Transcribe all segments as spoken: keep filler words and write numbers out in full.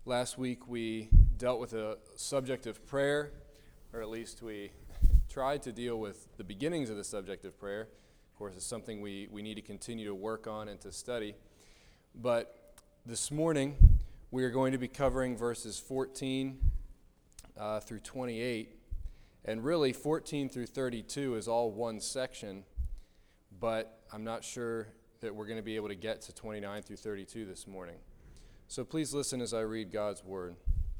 Last week we dealt with a subject of prayer, or at least we tried to deal with the beginnings of the subject of prayer. Of course, it's something we, we need to continue to work on and to study. But this morning we are going to be covering verses fourteen uh, through twenty-eight. And really, fourteen through thirty-two is all one section, but I'm not sure that we're going to be able to get to twenty-nine through thirty-two this morning. So please listen as I read God's word.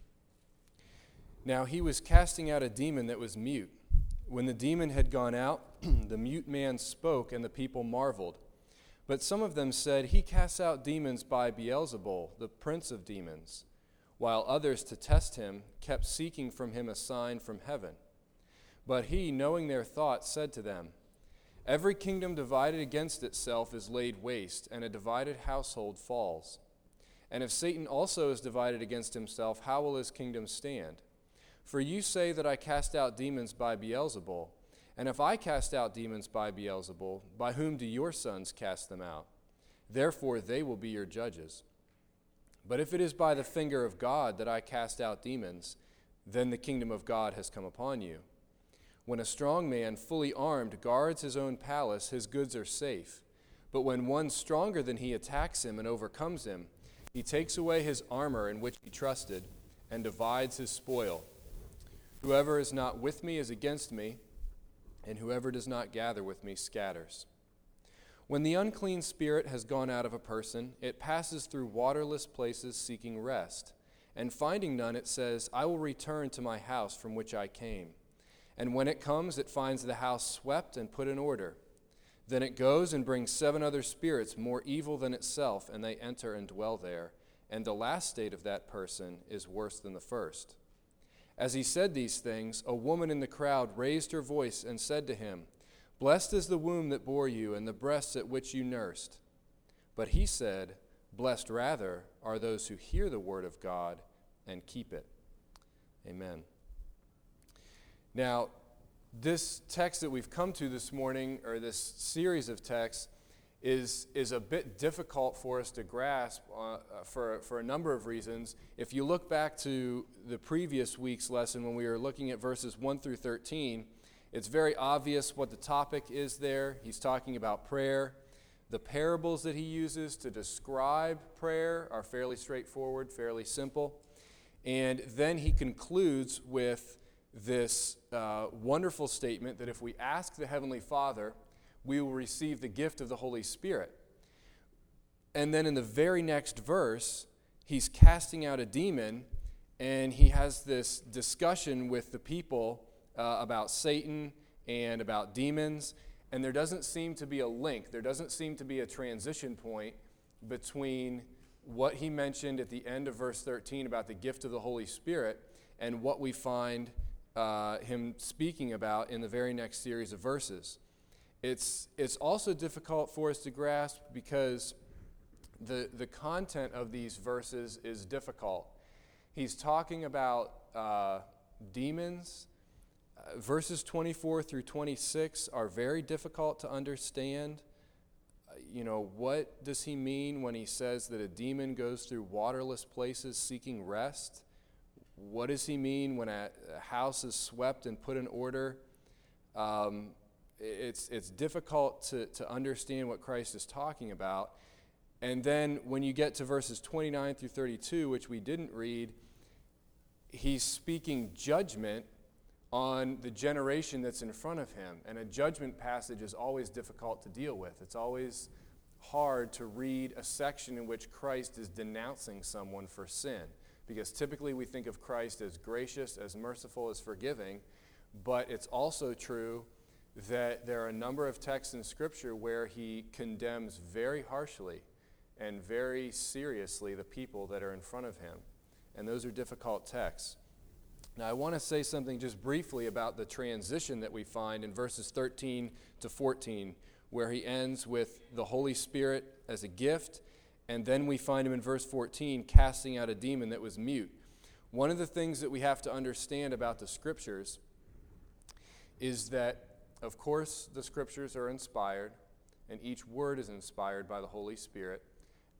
Now he was casting out a demon that was mute. When the demon had gone out, the mute man spoke, and the people marveled. But some of them said, "He casts out demons by Beelzebul, the prince of demons," while others, to test him, kept seeking from him a sign from heaven. But he, knowing their thoughts, said to them, "Every kingdom divided against itself is laid waste, and a divided household falls. And if Satan also is divided against himself, how will his kingdom stand? For you say that I cast out demons by Beelzebul. And if I cast out demons by Beelzebul, by whom do your sons cast them out? Therefore they will be your judges. But if it is by the finger of God that I cast out demons, then the kingdom of God has come upon you. When a strong man, fully armed, guards his own palace, his goods are safe. But when one stronger than he attacks him and overcomes him, he takes away his armor in which he trusted and divides his spoil. Whoever is not with me is against me, and whoever does not gather with me scatters. When the unclean spirit has gone out of a person, it passes through waterless places seeking rest. And finding none, it says, I will return to my house from which I came. And when it comes, it finds the house swept and put in order. Then it goes and brings seven other spirits more evil than itself, and they enter and dwell there. And the last state of that person is worse than the first. As he said these things, a woman in the crowd raised her voice and said to him, Blessed is the womb that bore you, and the breasts at which you nursed. But he said, Blessed rather are those who hear the word of God and keep it. Amen. Now, this text that we've come to this morning, or this series of texts, is, is a bit difficult for us to grasp uh, for, for a number of reasons. If you look back to the previous week's lesson when we were looking at verses one through thirteen, it's very obvious what the topic is there. He's talking about prayer. The parables that he uses to describe prayer are fairly straightforward, fairly simple. And then he concludes with this uh, wonderful statement that if we ask the Heavenly Father, we will receive the gift of the Holy Spirit. And then in the very next verse, he's casting out a demon, and he has this discussion with the people uh, about Satan and about demons, and there doesn't seem to be a link. There doesn't seem to be a transition point between what he mentioned at the end of verse thirteen about the gift of the Holy Spirit and what we find Uh, him speaking about in the very next series of verses. It's it's also difficult for us to grasp because the the content of these verses is difficult. He's talking about uh, demons. Uh, verses twenty-four through twenty-six are very difficult to understand. Uh, you know, what does he mean when he says that a demon goes through waterless places seeking rest? What does he mean when a house is swept and put in order? Um, it's it's difficult to, to understand what Christ is talking about. And then when you get to verses twenty-nine through thirty-two, which we didn't read, he's speaking judgment on the generation that's in front of him. And a judgment passage is always difficult to deal with. It's always hard to read a section in which Christ is denouncing someone for sin. Because typically we think of Christ as gracious, as merciful, as forgiving, but it's also true that there are a number of texts in Scripture where he condemns very harshly and very seriously the people that are in front of him. And those are difficult texts. Now I want to say something just briefly about the transition that we find in verses thirteen to fourteen, where he ends with the Holy Spirit as a gift. And then we find him in verse fourteen casting out a demon that was mute. One of the things that we have to understand about the Scriptures is that, of course, the Scriptures are inspired, and each word is inspired by the Holy Spirit.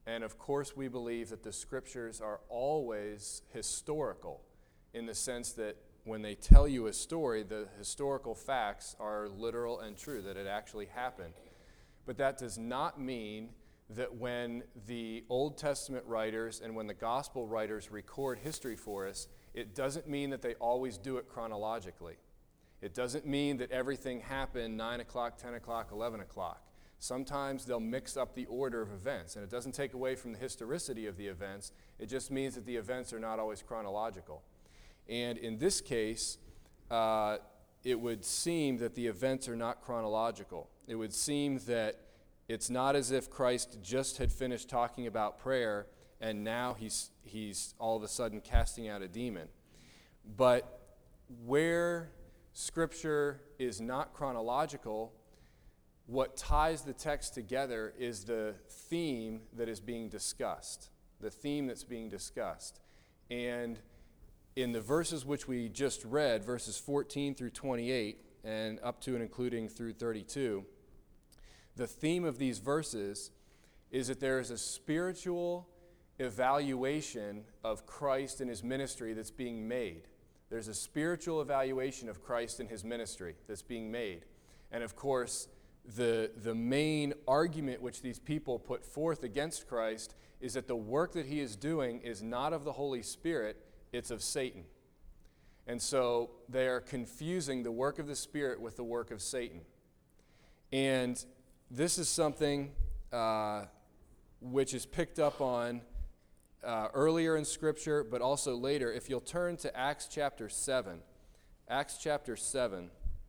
And of course, we believe that the scriptures are always historical in the sense that when they tell you a story, the historical facts are literal and true, that it actually happened. But that does not mean that when the Old Testament writers and when the gospel writers record history for us, it doesn't mean that they always do it chronologically. It doesn't mean that everything happened nine o'clock, ten o'clock, eleven o'clock. Sometimes they'll mix up the order of events, and it doesn't take away from the historicity of the events. It just means that the events are not always chronological. And in this case, uh, it would seem that the events are not chronological. It would seem that it's not as if Christ just had finished talking about prayer and now he's, he's all of a sudden casting out a demon. But where Scripture is not chronological, what ties the text together is the theme that is being discussed, the theme that's being discussed. And in the verses which we just read, verses fourteen through twenty-eight, and up to and including through thirty-two, the theme of these verses is that there is a spiritual evaluation of Christ and his ministry that's being made. There's a spiritual evaluation of Christ and his ministry that's being made. And of course, the, the main argument which these people put forth against Christ is that the work that he is doing is not of the Holy Spirit, it's of Satan. And so they are confusing the work of the Spirit with the work of Satan. And this is something uh, which is picked up on uh, earlier in Scripture, but also later. If you'll turn to Acts chapter seven, Acts chapter seven,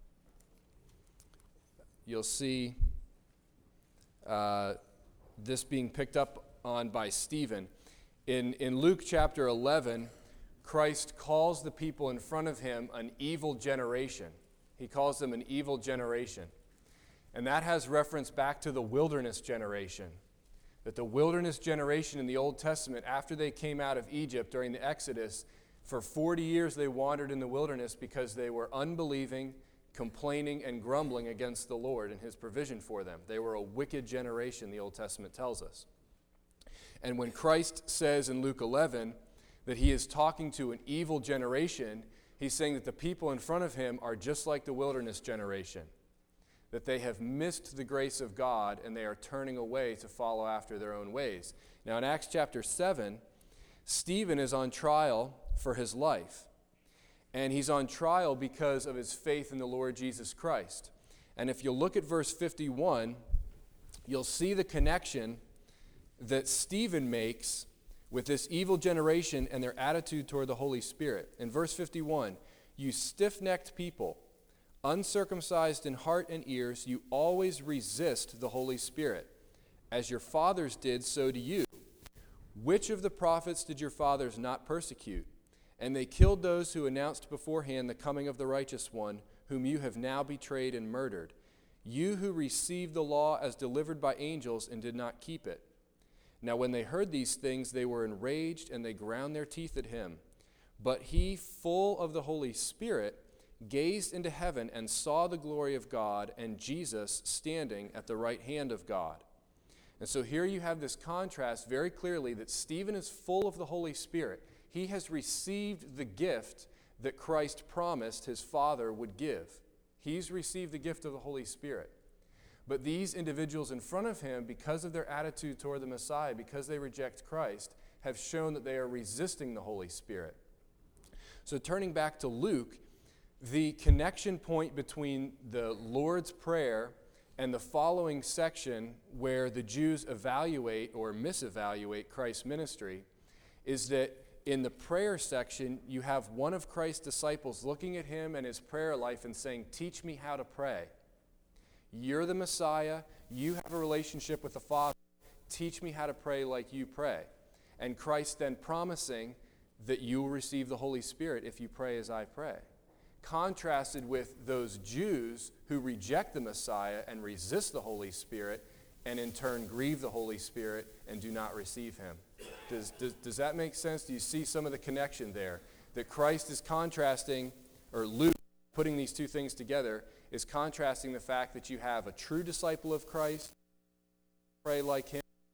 you'll see uh, this being picked up on by Stephen. In, in Luke chapter eleven, Christ calls the people in front of him an evil generation. He calls them an evil generation. And that has reference back to the wilderness generation. That the wilderness generation in the Old Testament, after they came out of Egypt during the Exodus, for forty years they wandered in the wilderness because they were unbelieving, complaining, and grumbling against the Lord and his provision for them. They were a wicked generation, the Old Testament tells us. And when Christ says in Luke eleven that he is talking to an evil generation, he's saying that the people in front of him are just like the wilderness generation, that they have missed the grace of God and they are turning away to follow after their own ways. Now in Acts chapter seven, Stephen is on trial for his life. And he's on trial because of his faith in the Lord Jesus Christ. And if you look at verse fifty-one, you'll see the connection that Stephen makes with this evil generation and their attitude toward the Holy Spirit. In verse fifty-one, you stiff-necked people, uncircumcised in heart and ears, you always resist the Holy Spirit. As your fathers did, so do you. Which of the prophets did your fathers not persecute? And they killed those who announced beforehand the coming of the righteous one, whom you have now betrayed and murdered. You who received the law as delivered by angels and did not keep it. Now when they heard these things, they were enraged, and they ground their teeth at him. But he, full of the Holy Spirit, gazed into heaven and saw the glory of God and Jesus standing at the right hand of God. And so here you have this contrast very clearly that Stephen is full of the Holy Spirit. He has received the gift that Christ promised his Father would give. He's received the gift of the Holy Spirit. But these individuals in front of him, because of their attitude toward the Messiah, because they reject Christ, have shown that they are resisting the Holy Spirit. So turning back to Luke, the connection point between the Lord's Prayer and the following section where the Jews evaluate or misevaluate Christ's ministry is that in the prayer section, you have one of Christ's disciples looking at him and his prayer life and saying, "Teach me how to pray. You're the Messiah. You have a relationship with the Father. Teach me how to pray like you pray." And Christ then promising that you will receive the Holy Spirit if you pray as I pray. Contrasted with those Jews who reject the Messiah and resist the Holy Spirit and in turn grieve the Holy Spirit and do not receive him. Does, does, does that make sense? Do you see some of the connection there? That Christ is contrasting, or Luke, putting these two things together, is contrasting the fact that you have a true disciple of Christ, pray like him, and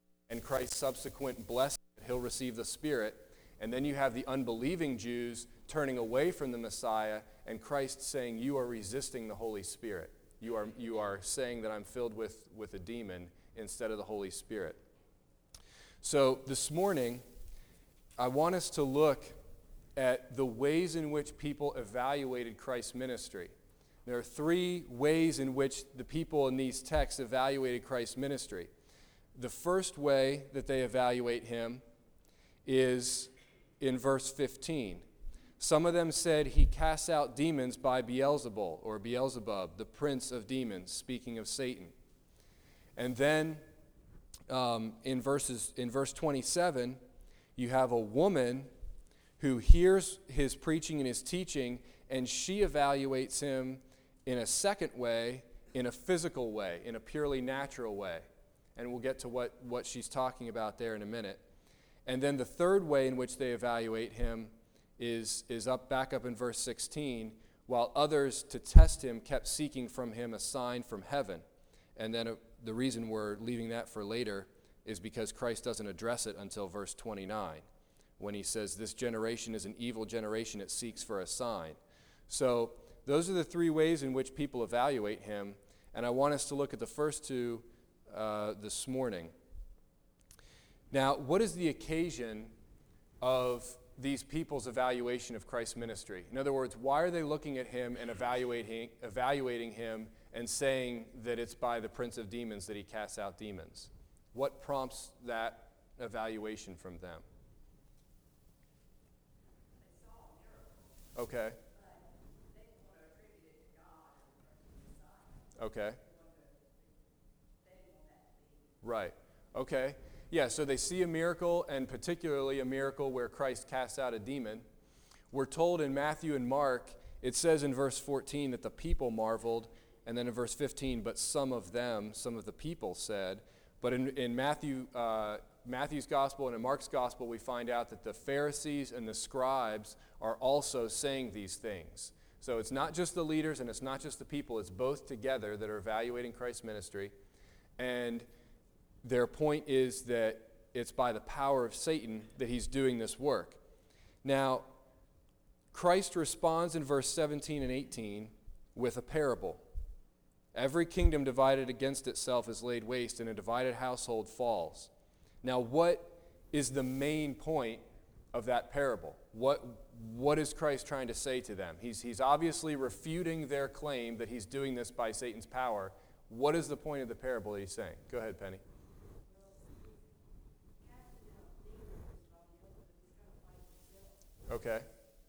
Christ's subsequent blessing, he'll receive the Spirit. And then you have the unbelieving Jews turning away from the Messiah, and Christ saying, you are resisting the Holy Spirit. You are, you are saying that I'm filled with, with a demon instead of the Holy Spirit. So this morning, I want us to look at the ways in which people evaluated Christ's ministry. There are three ways in which the people in these texts evaluated Christ's ministry. The first way that they evaluate him is in verse fifteen. Some of them said he casts out demons by Beelzebul, or Beelzebub, the prince of demons, speaking of Satan. And then um, in verses in verse twenty-seven, you have a woman who hears his preaching and his teaching, and she evaluates him in a second way, in a physical way, in a purely natural way. And we'll get to what, what she's talking about there in a minute. And then the third way in which they evaluate him is, is up back up in verse sixteen, while others, to test him, kept seeking from him a sign from heaven. And then uh, the reason we're leaving that for later is because Christ doesn't address it until verse twenty-nine, when he says, this generation is an evil generation, it seeks for a sign. So those are the three ways in which people evaluate him, and I want us to look at the first two uh, this morning. Now, what is the occasion of these people's evaluation of Christ's ministry? In other words, why are they looking at him and evaluating, evaluating him and saying that it's by the prince of demons that he casts out demons? What prompts that evaluation from them? Okay. Okay. Right. Okay. Yeah, so they see a miracle, and particularly a miracle where Christ casts out a demon. We're told in Matthew and Mark, it says in verse fourteen that the people marveled, and then in verse fifteen, but some of them, some of the people said. But in, in Matthew, uh, Matthew's gospel and in Mark's gospel, we find out that the Pharisees and the scribes are also saying these things. So it's not just the leaders and it's not just the people, it's both together that are evaluating Christ's ministry. And their point is that it's by the power of Satan that he's doing this work. Now, Christ responds in verse seventeen and eighteen with a parable. Every kingdom divided against itself is laid waste, and a divided household falls. Now, what is the main point of that parable? What, what is Christ trying to say to them? He's, he's obviously refuting their claim that he's doing this by Satan's power. What is the point of the parable that he's saying? Go ahead, Penny. Okay.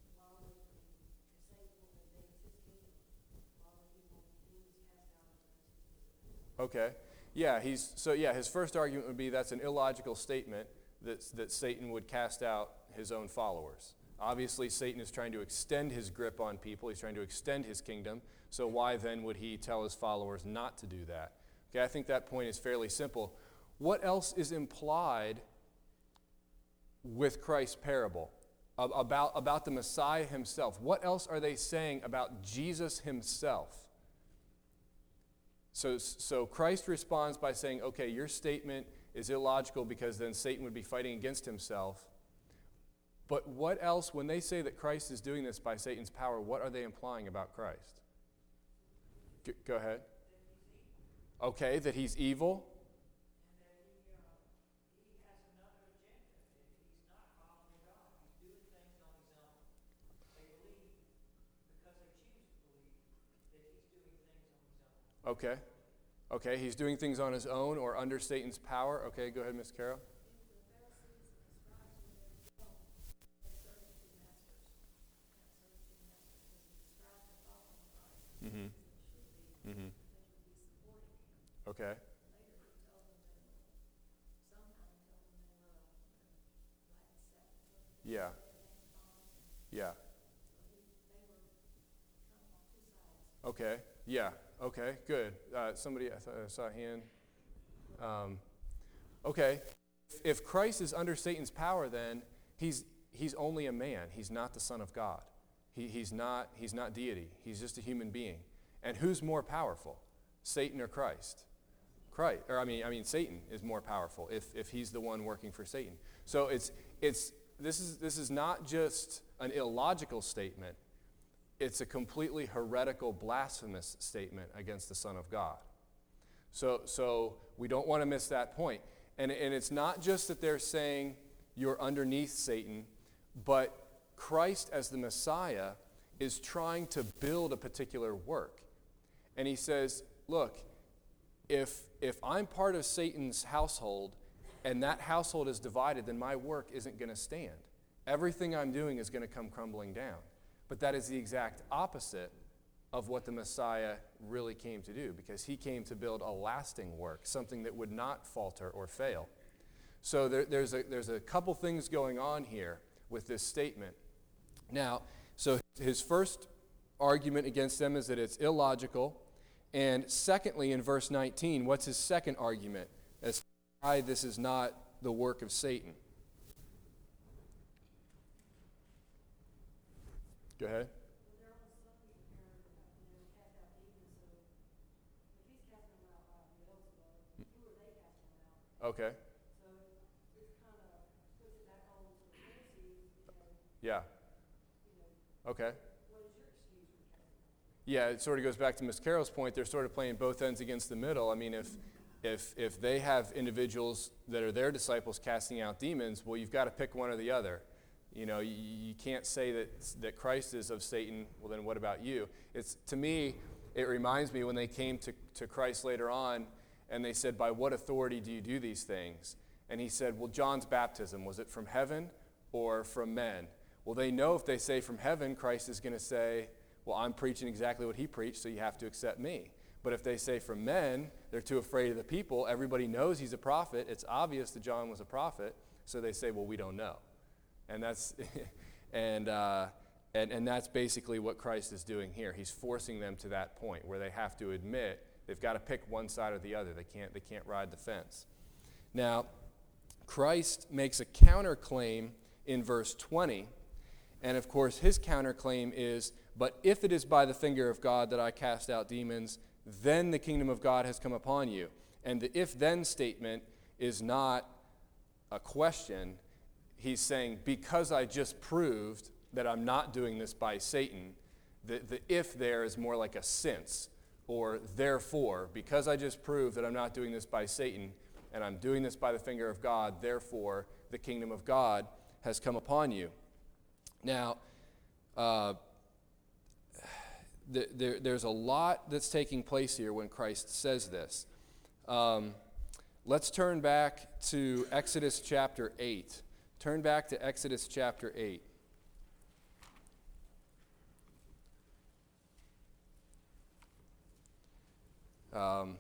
Okay. Yeah, he's so yeah, his first argument would be that's an illogical statement that that Satan would cast out his own followers. Obviously, Satan is trying to extend his grip on people. He's trying to extend his kingdom. So why then would he tell his followers not to do that? Okay, I think that point is fairly simple. What else is implied with Christ's parable about, about the Messiah himself? What else are they saying about Jesus himself? So, so Christ responds by saying, okay, your statement is illogical because then Satan would be fighting against himself. But what else, when they say that Christ is doing this by Satan's power, what are they implying about Christ? G- go ahead. Okay, that he's evil. Okay. Okay, he's doing things on his own or under Satan's power. Okay, go ahead, Miss Carol. Mm-hmm. Mm-hmm. Okay. Yeah. Yeah. Okay. Yeah. Okay. Good. Uh, somebody, I thought I saw a hand. Um, okay. If Christ is under Satan's power, then he's he's only a man. He's not the Son of God. He, he's not he's not deity. He's just a human being. And who's more powerful, Satan or Christ? Christ, or I mean, I mean, Satan is more powerful if, if he's the one working for Satan. So it's it's this is this is not just an illogical statement. It's a completely heretical, blasphemous statement against the Son of God. So so we don't want to miss that point. And and it's not just that they're saying you're underneath Satan, but Christ as the Messiah is trying to build a particular work. And he says, look, if if I'm part of Satan's household and that household is divided, then my work isn't going to stand. Everything I'm doing is going to come crumbling down. But that is the exact opposite of what the Messiah really came to do, because he came to build a lasting work, something that would not falter or fail. So there, there's a there's a couple things going on here with this statement. Now, so his first argument against them is that it's illogical. And secondly, in verse nineteen, what's his second argument as to why this is not the work of Satan? Go ahead. Okay. Yeah. Okay. Yeah, it sort of goes back to Miz Carroll's point. They're sort of playing both ends against the middle. I mean, if if if they have individuals that are their disciples casting out demons, well, you've got to pick one or the other. You know, you, you can't say that that Christ is of Satan. Well, then what about you? It's to me, it reminds me when they came to, to Christ later on, and they said, "By what authority do you do these things?" And he said, "Well, John's baptism, was it from heaven or from men?" Well, they know if they say from heaven, Christ is going to say, well, I'm preaching exactly what he preached, so you have to accept me. But if they say from men, they're too afraid of the people. Everybody knows he's a prophet. It's obvious that John was a prophet. So they say, well, we don't know. And that's and, uh, and and that's basically what Christ is doing here. He's forcing them to that point where they have to admit they've got to pick one side or the other. They can't they can't ride the fence. Now, Christ makes a counterclaim in verse twenty. And of course, his counterclaim is, but if it is by the finger of God that I cast out demons, then the kingdom of God has come upon you. And the if-then statement is not a question. He's saying, because I just proved that I'm not doing this by Satan, the, the if there is more like a since, or therefore, because I just proved that I'm not doing this by Satan, and I'm doing this by the finger of God, therefore, the kingdom of God has come upon you. Now, uh, th- there, there's a lot that's taking place here when Christ says this. Um, let's turn back to Exodus chapter eight. Turn back to Exodus chapter eight. Um,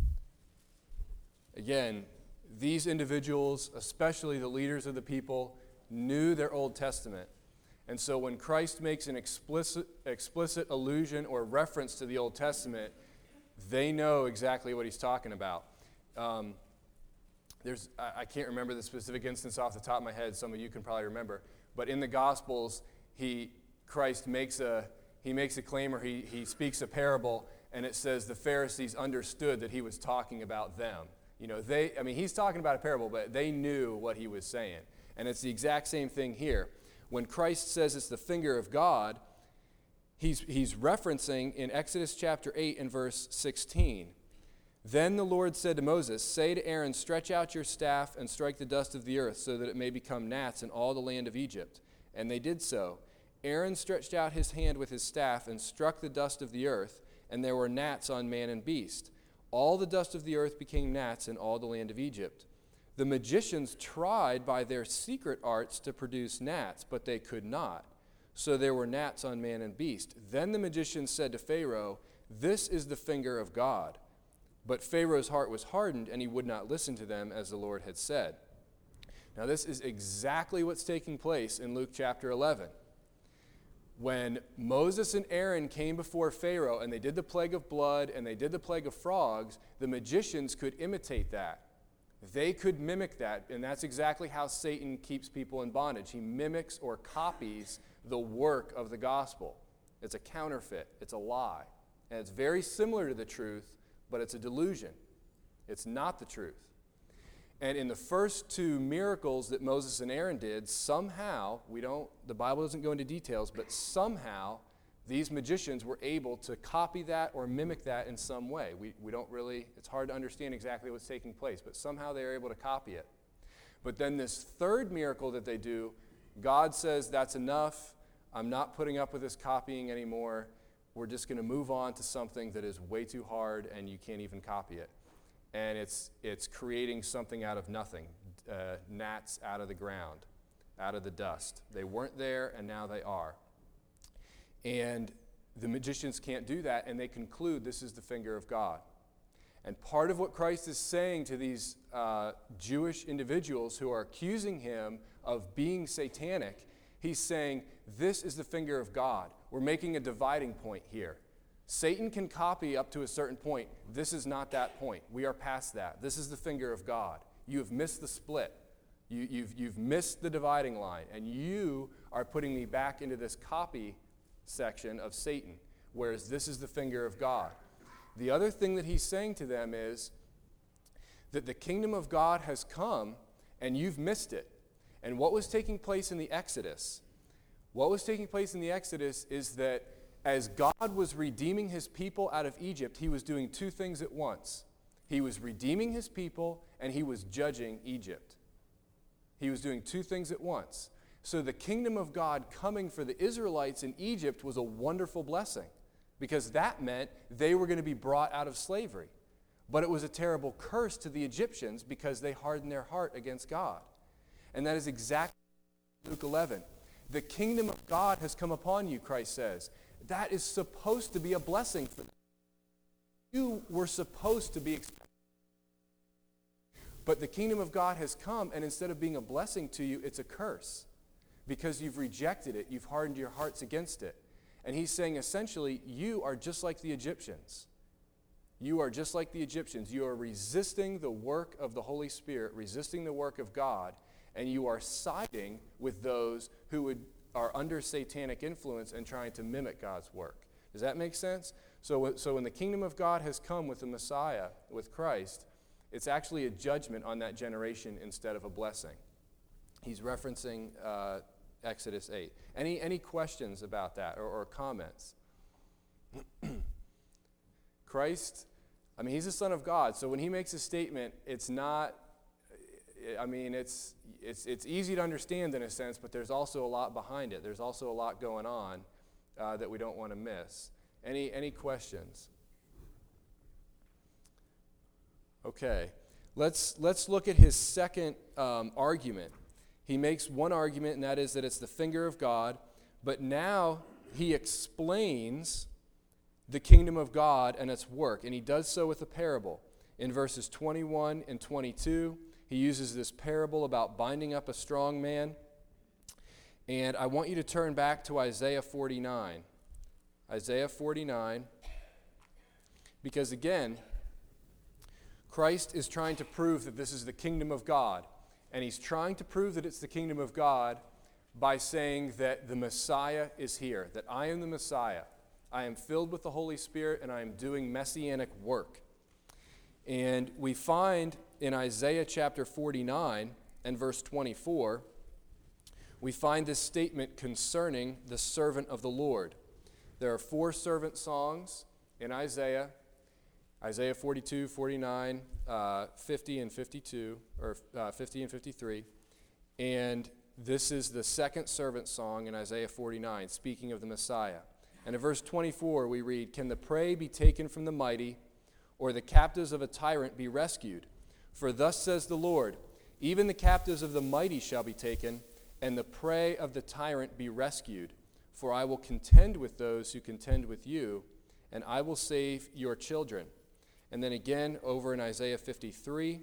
again, these individuals, especially the leaders of the people, knew their Old Testament. And so when Christ makes an explicit explicit allusion or reference to the Old Testament, they know exactly what he's talking about. Um, there's I, I can't remember the specific instance off the top of my head. Some of you can probably remember. But in the Gospels, he Christ makes a he makes a claim, or he he speaks a parable, and it says the Pharisees understood that he was talking about them. You know, they I mean he's talking about a parable, but they knew what he was saying. And it's the exact same thing here. When Christ says it's the finger of God, he's, he's referencing in Exodus chapter eight and verse sixteen. Then the Lord said to Moses, say to Aaron, stretch out your staff and strike the dust of the earth so that it may become gnats in all the land of Egypt. And they did so. Aaron stretched out his hand with his staff and struck the dust of the earth, and there were gnats on man and beast. All the dust of the earth became gnats in all the land of Egypt. The magicians tried by their secret arts to produce gnats, but they could not. So there were gnats on man and beast. Then the magicians said to Pharaoh, this is the finger of God. But Pharaoh's heart was hardened, and he would not listen to them, as the Lord had said. Now this is exactly what's taking place in Luke chapter eleven. When Moses and Aaron came before Pharaoh, and they did the plague of blood, and they did the plague of frogs, the magicians could imitate that. They could mimic that, and that's exactly how Satan keeps people in bondage. He mimics or copies the work of the gospel. It's a counterfeit. It's a lie. And it's very similar to the truth, but it's a delusion. It's not the truth. And in the first two miracles that Moses and Aaron did, somehow, we don't, the Bible doesn't go into details, but somehow these magicians were able to copy that or mimic that in some way. We, we don't really, it's hard to understand exactly what's taking place, but somehow they were able to copy it. But then this third miracle that they do, God says, that's enough. I'm not putting up with this copying anymore. We're just going to move on to something that is way too hard and you can't even copy it. And it's it's creating something out of nothing, uh, gnats out of the ground, out of the dust. They weren't there and now they are. And the magicians can't do that, and they conclude this is the finger of God. And part of what Christ is saying to these uh, Jewish individuals who are accusing him of being satanic, he's saying, this is the finger of God. We're making a dividing point here. Satan can copy up to a certain point. This is not that point. We are past that. This is the finger of God. You have missed the split. You, you've, you've missed the dividing line, and you are putting me back into this copy section of Satan, whereas this is the finger of God. The other thing that he's saying to them is that the kingdom of God has come, and you've missed it. And what was taking place in the Exodus? What was taking place in the Exodus is that as God was redeeming his people out of Egypt, he was doing two things at once. He was redeeming his people, and he was judging Egypt. He was doing two things at once. So the kingdom of God coming for the Israelites in Egypt was a wonderful blessing, because that meant they were going to be brought out of slavery. But it was a terrible curse to the Egyptians because they hardened their heart against God. And that is exactly Luke eleven. The kingdom of God has come upon you, Christ says. That is supposed to be a blessing for them. You were supposed to be expected. But the kingdom of God has come, and instead of being a blessing to you, it's a curse. Because you've rejected it, you've hardened your hearts against it. And he's saying, essentially, you are just like the Egyptians. You are just like the Egyptians. You are resisting the work of the Holy Spirit, resisting the work of God, and you are siding with those who would, are under satanic influence and trying to mimic God's work. Does that make sense? So, so when the kingdom of God has come with the Messiah, with Christ, it's actually a judgment on that generation instead of a blessing. He's referencing uh, Exodus eight. Any any questions about that or, or comments? Christ, I mean, he's the Son of God, so when he makes a statement, it's not, I mean, it's it's it's easy to understand in a sense, but there's also a lot behind it. There's also a lot going on uh, that we don't want to miss. Any any questions? Okay, let's let's look at his second um, argument. He makes one argument, and that is that it's the finger of God, but now he explains the kingdom of God and its work, and he does so with a parable. In verses twenty-one and twenty-two, he uses this parable about binding up a strong man, and I want you to turn back to Isaiah forty-nine. Isaiah forty-nine, because again, Christ is trying to prove that this is the kingdom of God. And he's trying to prove that it's the kingdom of God by saying that the Messiah is here, that I am the Messiah. I am filled with the Holy Spirit, and I am doing messianic work. And we find in Isaiah chapter forty-nine and verse twenty-four, we find this statement concerning the servant of the Lord. There are four servant songs in Isaiah. Isaiah forty-two, forty-nine, uh, fifty, and fifty-two, or uh, fifty and fifty-three. And this is the second servant song in Isaiah forty-nine, speaking of the Messiah. And in verse twenty-four, we read, "Can the prey be taken from the mighty, or the captives of a tyrant be rescued? For thus says the Lord, even the captives of the mighty shall be taken, and the prey of the tyrant be rescued. For I will contend with those who contend with you, and I will save your children." And then again, over in Isaiah fifty-three,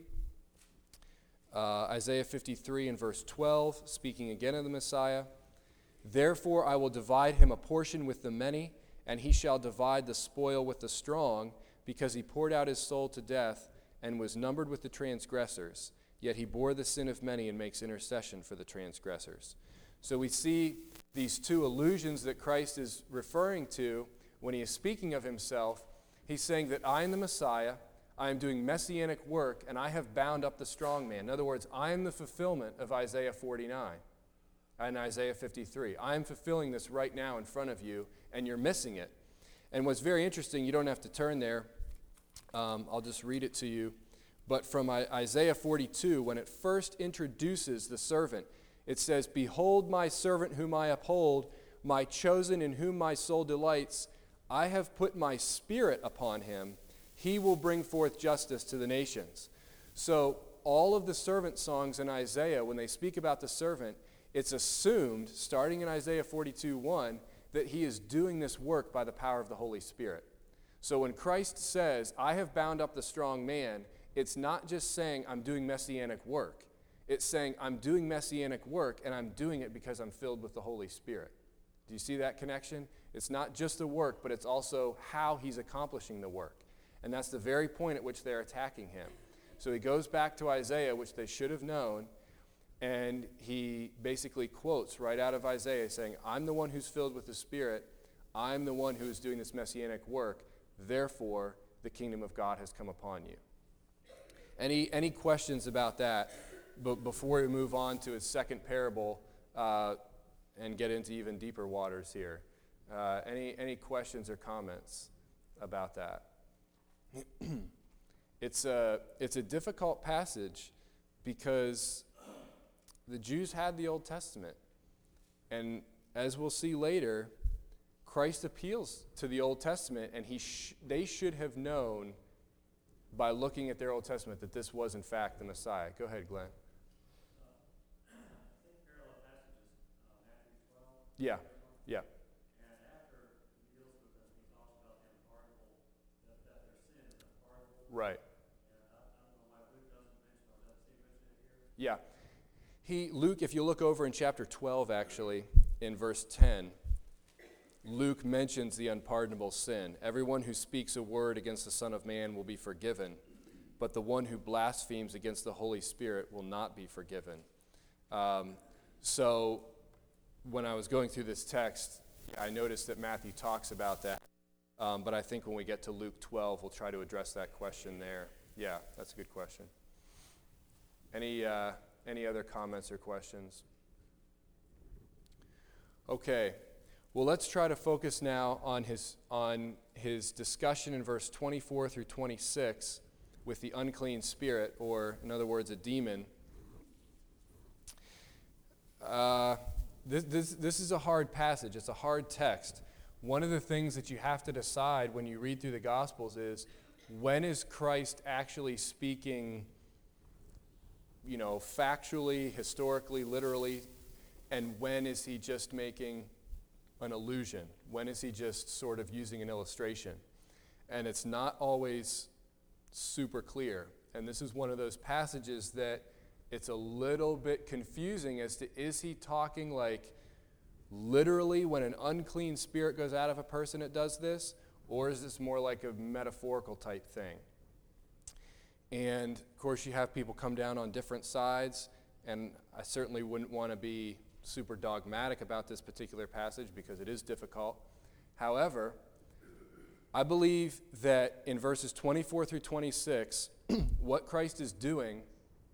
uh, Isaiah fifty-three and verse twelve, speaking again of the Messiah, "Therefore I will divide him a portion with the many, and he shall divide the spoil with the strong, because he poured out his soul to death and was numbered with the transgressors. Yet he bore the sin of many and makes intercession for the transgressors." So we see these two allusions that Christ is referring to when he is speaking of himself. He's saying that I am the Messiah, I am doing messianic work, and I have bound up the strong man. In other words, I am the fulfillment of Isaiah forty-nine and Isaiah fifty-three. I am fulfilling this right now in front of you, and you're missing it. And what's very interesting, you don't have to turn there. Um, I'll just read it to you. But from Isaiah forty-two, when it first introduces the servant, it says, "Behold my servant whom I uphold, my chosen in whom my soul delights. I have put my spirit upon him. He will bring forth justice to the nations." So all of the servant songs in Isaiah, when they speak about the servant, it's assumed, starting in Isaiah forty-two one, that he is doing this work by the power of the Holy Spirit. So when Christ says, "I have bound up the strong man," it's not just saying I'm doing messianic work. It's saying I'm doing messianic work, and I'm doing it because I'm filled with the Holy Spirit. Do you see that connection? It's not just the work, but it's also how he's accomplishing the work. And that's the very point at which they're attacking him. So he goes back to Isaiah, which they should have known, and he basically quotes right out of Isaiah saying, I'm the one who's filled with the Spirit. I'm the one who is doing this messianic work. Therefore, the kingdom of God has come upon you. Any, any questions about that? But before we move on to his second parable uh, and get into even deeper waters here, uh, any, any questions or comments about that? It's a, it's a difficult passage because the Jews had the Old Testament. And as we'll see later, Christ appeals to the Old Testament, and he sh- they should have known by looking at their Old Testament that this was in fact the Messiah. Go ahead, Glenn. Uh, I think parallel passages, uh, Matthew twelve. Yeah, yeah. And after he deals with them, he talks about the unpardonable, that, that their sin is unpardonable. Right. And I, I don't know why Luke doesn't mention, or doesn't he mention it here? Yeah. He, Luke, if you look over in chapter twelve, actually, in verse ten, Luke mentions the unpardonable sin. Everyone who speaks a word against the Son of Man will be forgiven, but the one who blasphemes against the Holy Spirit will not be forgiven. Um, so when I was going through this text, I noticed that Matthew talks about that. Um, but I think when we get to Luke twelve, we'll try to address that question there. Yeah, that's a good question. Any, uh, any other comments or questions? Okay. Well, let's try to focus now on his, on his discussion in verse twenty-four through twenty-six with the unclean spirit, or in other words, a demon. Uh, this, this, this is a hard passage. It's a hard text. One of the things that you have to decide when you read through the Gospels is, when is Christ actually speaking, you know, factually, historically, literally, and when is he just making an allusion? When is he just sort of using an illustration? And it's not always super clear. And this is one of those passages that it's a little bit confusing as to, is he talking like literally when an unclean spirit goes out of a person it does this, or is this more like a metaphorical type thing? And of course you have people come down on different sides, and I certainly wouldn't want to be super dogmatic about this particular passage because it is difficult. However, I believe that in verses twenty-four through twenty-six, what Christ is doing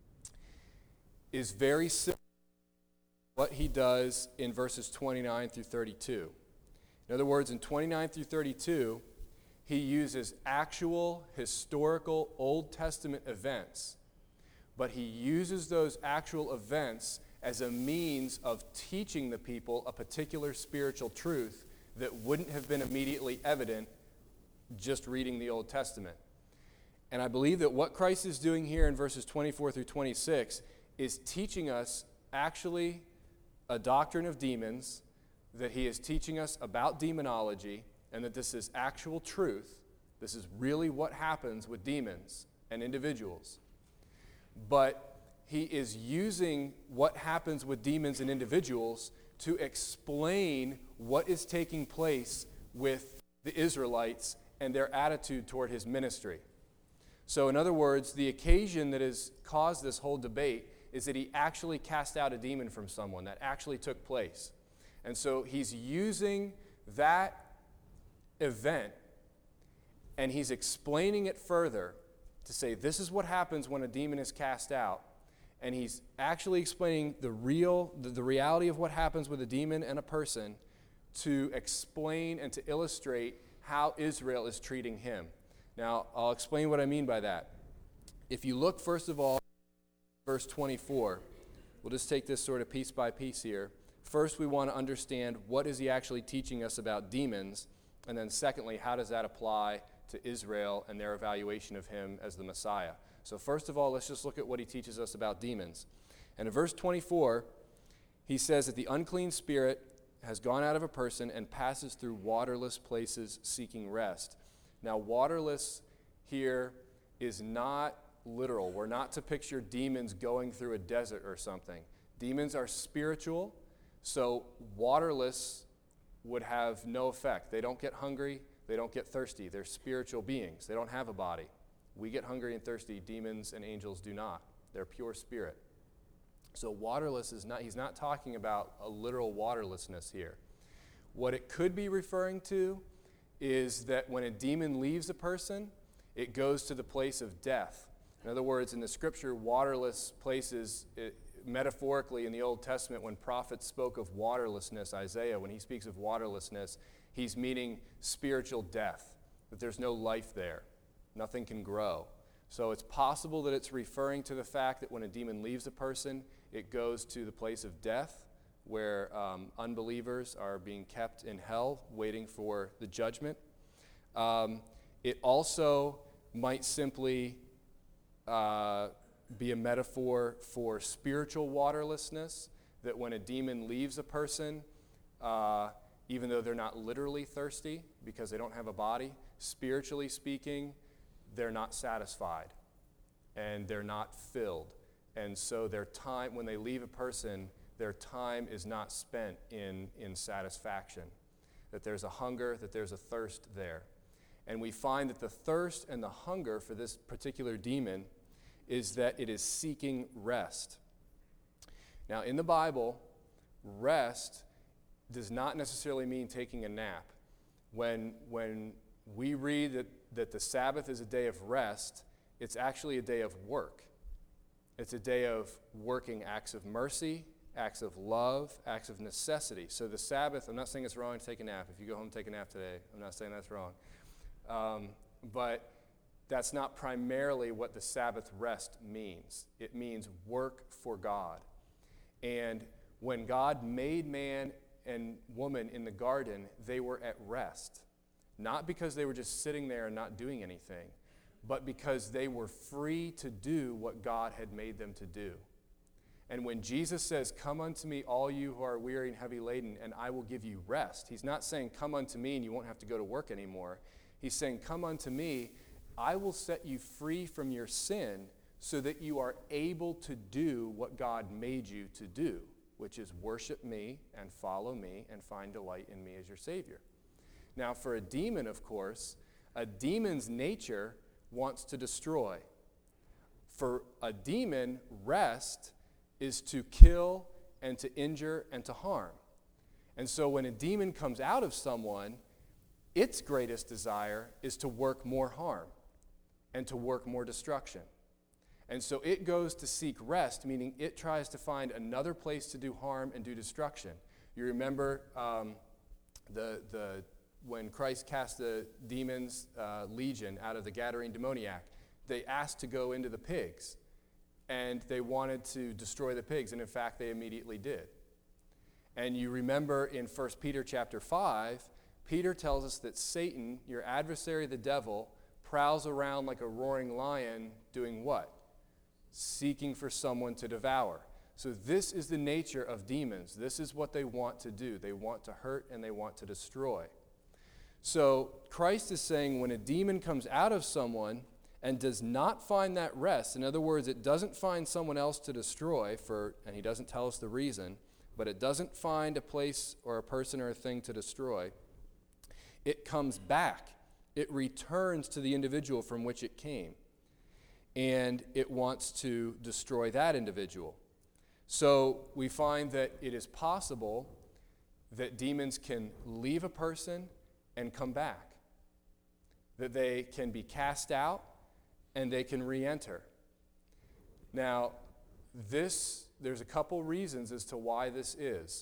is very similar to what he does in verses twenty-nine through thirty-two. In other words, in twenty-nine through thirty-two, he uses actual historical Old Testament events, but he uses those actual events as a means of teaching the people a particular spiritual truth that wouldn't have been immediately evident just reading the Old Testament. And I believe that what Christ is doing here in verses twenty-four through twenty-six is teaching us actually a doctrine of demons, that he is teaching us about demonology, and that this is actual truth. This is really what happens with demons and individuals. But he is using what happens with demons and individuals to explain what is taking place with the Israelites and their attitude toward his ministry. So in other words, the occasion that has caused this whole debate is that he actually cast out a demon from someone. That actually took place. And so he's using that event, and he's explaining it further to say this is what happens when a demon is cast out. And he's actually explaining the real, the, the reality of what happens with a demon and a person to explain and to illustrate how Israel is treating him. Now, I'll explain what I mean by that. If you look, first of all, verse twenty-four, we'll just take this sort of piece by piece here. First, we want to understand what is he actually teaching us about demons, and then secondly, how does that apply to Israel and their evaluation of him as the Messiah. So first of all, let's just look at what he teaches us about demons. And in verse twenty-four, he says that the unclean spirit has gone out of a person and passes through waterless places seeking rest. Now, waterless here is not literal. We're not to picture demons going through a desert or something. Demons are spiritual, so waterless would have no effect. They don't get hungry. They don't get thirsty. They're spiritual beings. They don't have a body. We get hungry and thirsty. Demons and angels do not. They're pure spirit. So waterless is not, he's not talking about a literal waterlessness here. What it could be referring to is that when a demon leaves a person, it goes to the place of death. In other words, in the scripture, waterless places, it, metaphorically in the Old Testament, when prophets spoke of waterlessness, Isaiah, when he speaks of waterlessness, he's meaning spiritual death, that there's no life there. Nothing can grow. So it's possible that it's referring to the fact that when a demon leaves a person, it goes to the place of death, where um, unbelievers are being kept in hell, waiting for the judgment. Um, it also might simply uh, be a metaphor for spiritual waterlessness, that when a demon leaves a person, uh, even though they're not literally thirsty because they don't have a body, spiritually speaking, they're not satisfied and they're not filled. And so their time, when they leave a person, their time is not spent in, in satisfaction. That there's a hunger, that there's a thirst there. And we find that the thirst and the hunger for this particular demon is that it is seeking rest. Now, in the Bible, rest does not necessarily mean taking a nap. When, when we read that, that the Sabbath is a day of rest, it's actually a day of work. It's a day of working acts of mercy, acts of love, acts of necessity. So the Sabbath, I'm not saying it's wrong to take a nap. If you go home and take a nap today, I'm not saying that's wrong. Um, but that's not primarily what the Sabbath rest means. It means work for God. And when God made man and woman in the garden, they were at rest. Not because they were just sitting there and not doing anything, but because they were free to do what God had made them to do. And when Jesus says, "Come unto me, all you who are weary and heavy laden, and I will give you rest," he's not saying, "Come unto me and you won't have to go to work anymore." He's saying, "Come unto me, I will set you free from your sin so that you are able to do what God made you to do, which is worship me and follow me and find delight in me as your Savior." Now, for a demon, of course, a demon's nature wants to destroy. For a demon, rest is to kill and to injure and to harm. And so when a demon comes out of someone, its greatest desire is to work more harm and to work more destruction. And so it goes to seek rest, meaning it tries to find another place to do harm and do destruction. You remember um, the the when Christ cast the demons, uh, legion, out of the Gadarene demoniac, they asked to go into the pigs, and they wanted to destroy the pigs, and in fact, they immediately did. And you remember in First Peter chapter five, Peter tells us that Satan, your adversary the devil, prowls around like a roaring lion doing what? Seeking for someone to devour. So this is the nature of demons. This is what they want to do. They want to hurt and they want to destroy. So Christ is saying when a demon comes out of someone and does not find that rest, in other words, it doesn't find someone else to destroy, for, and he doesn't tell us the reason, but it doesn't find a place or a person or a thing to destroy, it comes back. It returns to the individual from which it came, and it wants to destroy that individual. So we find that it is possible that demons can leave a person and come back, that they can be cast out and they can re-enter. Now, this, there's a couple reasons as to why this is.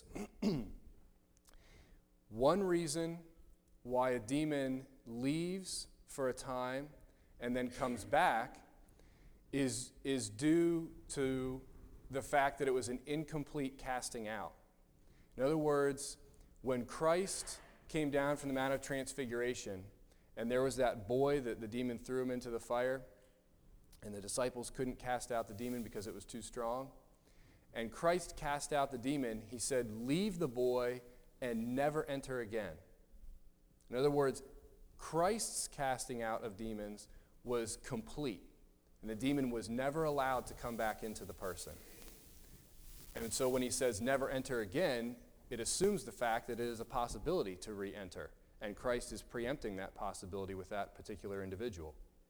One reason why a demon leaves for a time and then comes back is, is due to the fact that it was an incomplete casting out. In other words, when Christ came down from the Mount of Transfiguration, and there was that boy that the demon threw him into the fire, and the disciples couldn't cast out the demon because it was too strong, and Christ cast out the demon, he said, "Leave the boy and never enter again." In other words, Christ's casting out of demons was complete, and the demon was never allowed to come back into the person. And so when he says never enter again, it assumes the fact that it is a possibility to re-enter, and Christ is preempting that possibility with that particular individual.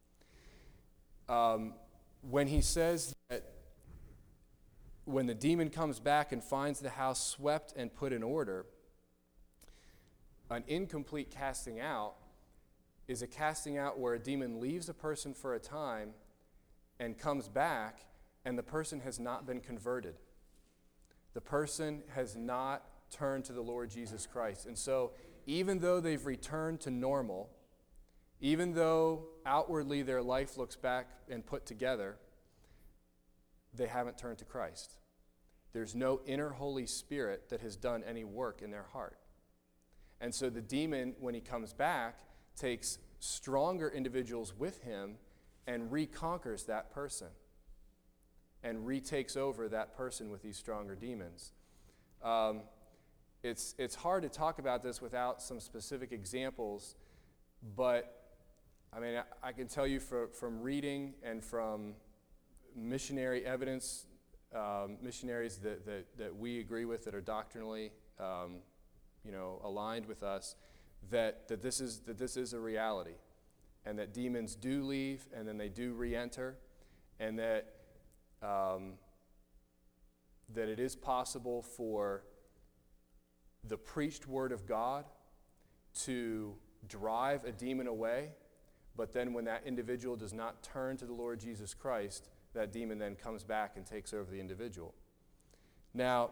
Um, when he says that when the demon comes back and finds the house swept and put in order, an incomplete casting out is a casting out where a demon leaves a person for a time and comes back, and the person has not been converted. The person has not turned to the Lord Jesus Christ. And so, even though they've returned to normal, even though outwardly their life looks back and put together, they haven't turned to Christ. There's no inner Holy Spirit that has done any work in their heart. And so the demon, when he comes back, takes stronger individuals with him and reconquers that person and retakes over that person with these stronger demons. Um, it's, it's hard to talk about this without some specific examples, but I mean, I, I can tell you for, from reading and from missionary evidence, um, missionaries that, that, that we agree with that are doctrinally um, you know, aligned with us, that, that, this is, that this is a reality, and that demons do leave and then they do re-enter, and that, um, that it is possible for the preached word of God to drive a demon away, but then when that individual does not turn to the Lord Jesus Christ, that demon then comes back and takes over the individual. Now,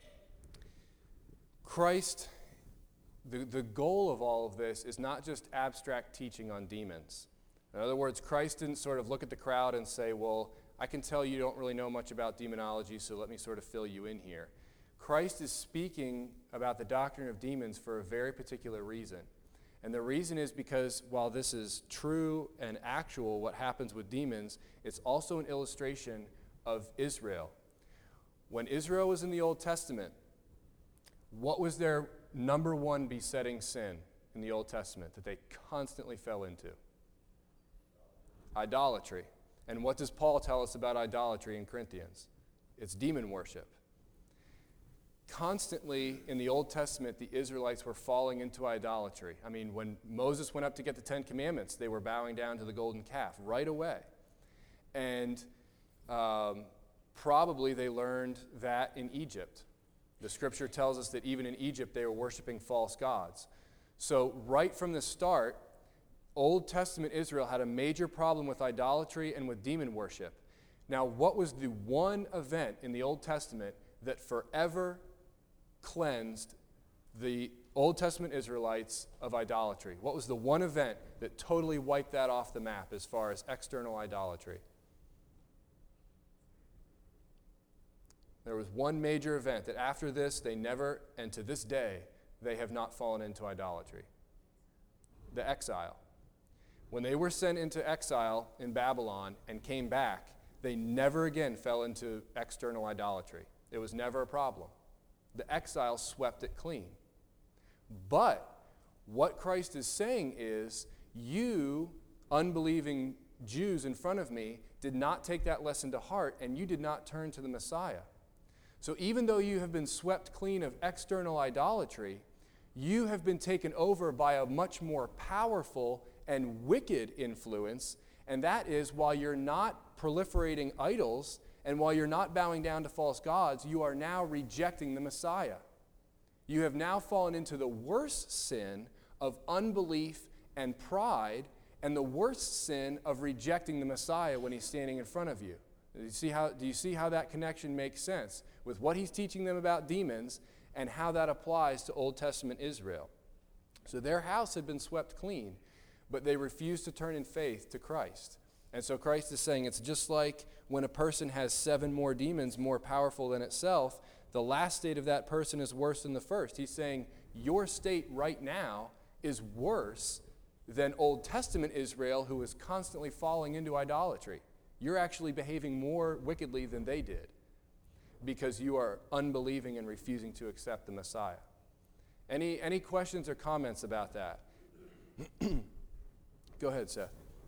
Christ, the, the goal of all of this is not just abstract teaching on demons. In other words, Christ didn't sort of look at the crowd and say, well, I can tell you don't really know much about demonology, so let me sort of fill you in here. Christ is speaking about the doctrine of demons for a very particular reason. And the reason is because while this is true and actual, what happens with demons, it's also an illustration of Israel. When Israel was in the Old Testament, what was their number one besetting sin in the Old Testament that they constantly fell into? Idolatry. And what does Paul tell us about idolatry in Corinthians? It's demon worship. Constantly in the Old Testament, the Israelites were falling into idolatry. I mean, when Moses went up to get the Ten Commandments, they were bowing down to the golden calf right away. And um, probably they learned that in Egypt. The scripture tells us that even in Egypt, they were worshiping false gods. So right from the start, Old Testament Israel had a major problem with idolatry and with demon worship. Now, what was the one event in the Old Testament that forever cleansed the Old Testament Israelites of idolatry? What was the one event that totally wiped that off the map as far as external idolatry? There was one major event that after this, they never, and to this day, they have not fallen into idolatry. The exile. When they were sent into exile in Babylon and came back, they never again fell into external idolatry. It was never a problem. The exile swept it clean. But what Christ is saying is, you, unbelieving Jews in front of me, did not take that lesson to heart, and you did not turn to the Messiah. So even though you have been swept clean of external idolatry, you have been taken over by a much more powerful and wicked influence, and that is, while you're not proliferating idols, and while you're not bowing down to false gods, you are now rejecting the Messiah. You have now fallen into the worst sin of unbelief and pride, and the worst sin of rejecting the Messiah when he's standing in front of you. Do you see how, do you see how that connection makes sense with what he's teaching them about demons and how that applies to Old Testament Israel? So their house had been swept clean, but they refused to turn in faith to Christ. And so Christ is saying it's just like when a person has seven more demons more powerful than itself, the last state of that person is worse than the first. He's saying your state right now is worse than Old Testament Israel, who is constantly falling into idolatry. You're actually behaving more wickedly than they did because you are unbelieving and refusing to accept the Messiah. Any, any questions or comments about that? Go ahead, Seth.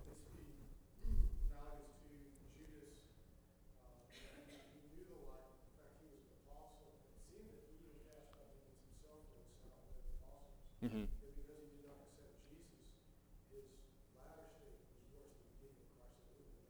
Mm-hmm. Because he did not accept Jesus, his latter state was worse than the beginning of Christ.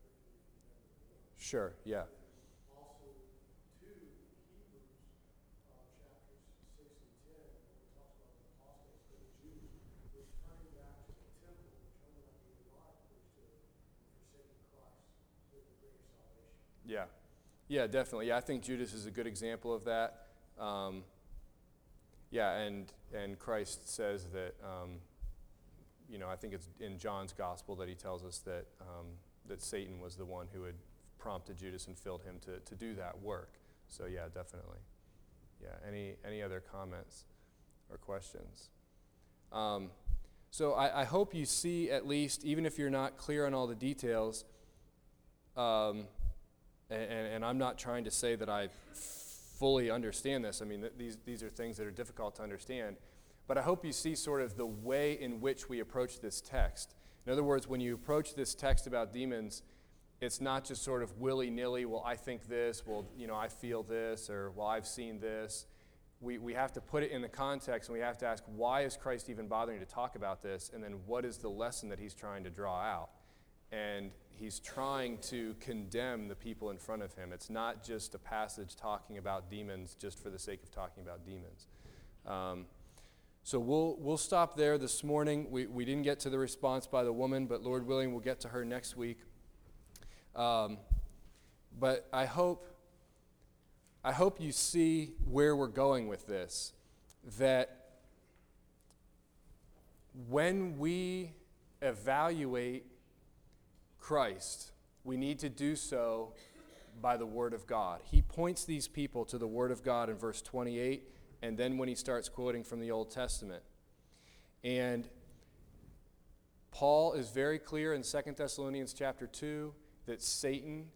Sure, yeah. Also, two Hebrews uh, chapters six and ten, where it talks about the apostates, the Jews, was turning back to the temple, turning back to the royal priesthood, and forsaking Christ with the greater salvation. Yeah, yeah, definitely. Yeah, I think Judas is a good example of that. Um, Yeah, and and Christ says that, um, you know, I think it's in John's gospel that he tells us that um, that Satan was the one who had prompted Judas and filled him to, to do that work. So yeah, definitely. Yeah. Any any other comments or questions? Um, so I, I hope you see at least, even if you're not clear on all the details. Um, and, and I'm not trying to say that I fully understand this. I mean, th- these these are things that are difficult to understand. But I hope you see sort of the way in which we approach this text. In other words, when you approach this text about demons, it's not just sort of willy-nilly, well, I think this, well, you know, I feel this, or, well, I've seen this. We we have to put it in the context, and we have to ask, why is Christ even bothering to talk about this? And then what is the lesson that he's trying to draw out? And he's trying to condemn the people in front of him. It's not just a passage talking about demons just for the sake of talking about demons. Um, so we'll we'll stop there this morning. We we didn't get to the response by the woman, but Lord willing, we'll get to her next week. Um, but I hope I hope you see where we're going with this. That when we evaluate Christ, we need to do so by the Word of God. He points these people to the Word of God in verse twenty-eight, and then when he starts quoting from the Old Testament. And Paul is very clear in Second Thessalonians chapter two that Satan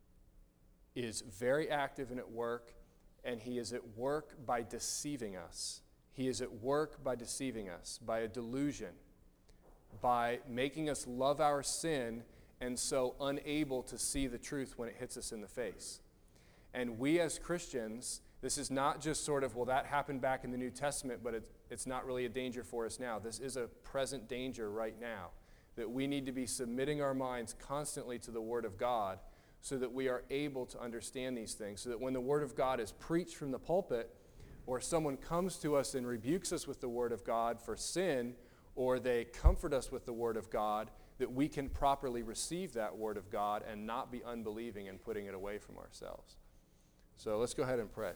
is very active and at work, and he is at work by deceiving us. He is at work by deceiving us, by a delusion, by making us love our sin and so unable to see the truth when it hits us in the face. And we as Christians, this is not just sort of, well, that happened back in the New Testament, but it, it's not really a danger for us now. This is a present danger right now, that we need to be submitting our minds constantly to the Word of God so that we are able to understand these things, so that when the Word of God is preached from the pulpit, or someone comes to us and rebukes us with the Word of God for sin, or they comfort us with the Word of God, that we can properly receive that Word of God and not be unbelieving and putting it away from ourselves. So let's go ahead and pray.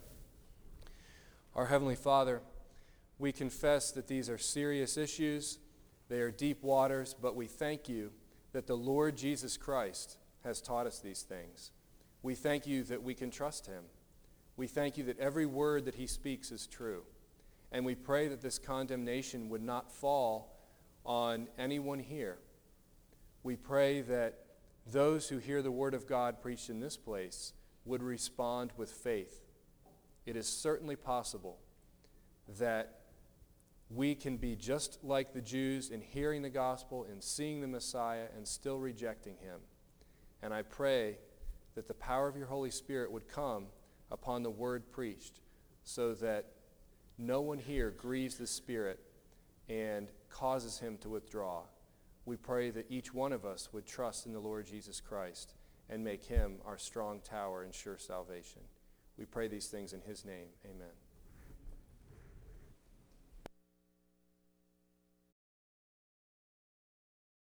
Our Heavenly Father, we confess that these are serious issues. They are deep waters, but we thank you that the Lord Jesus Christ has taught us these things. We thank you that we can trust him. We thank you that every word that he speaks is true. And we pray that this condemnation would not fall on anyone here. We pray that those who hear the word of God preached in this place would respond with faith. It is certainly possible that we can be just like the Jews in hearing the gospel, in seeing the Messiah, and still rejecting him. And I pray that the power of your Holy Spirit would come upon the word preached so that no one here grieves the Spirit and causes him to withdraw. We pray that each one of us would trust in the Lord Jesus Christ and make him our strong tower and sure salvation. We pray these things in his name. Amen.